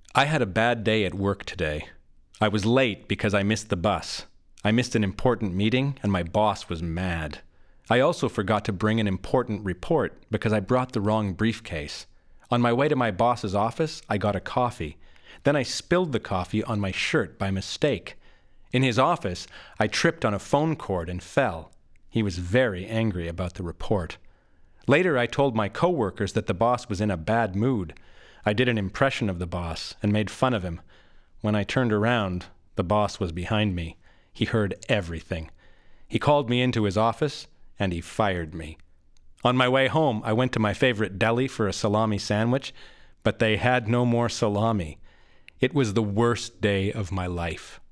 I had a bad day at work today. I was late because I missed the bus. I missed an important meeting, and my boss was mad. I also forgot to bring an important report because I brought the wrong briefcase. On my way to my boss's office, I got a coffee. Then I spilled the coffee on my shirt by mistake. In his office, I tripped on a phone cord and fell. He was very angry about the report. Later, I told my coworkers that the boss was in a bad mood. I did an impression of the boss and made fun of him. When I turned around, the boss was behind me. He heard everything. He called me into his office, and he fired me. On my way home, I went to my favorite deli for a salami sandwich, but they had no more salami. It was the worst day of my life.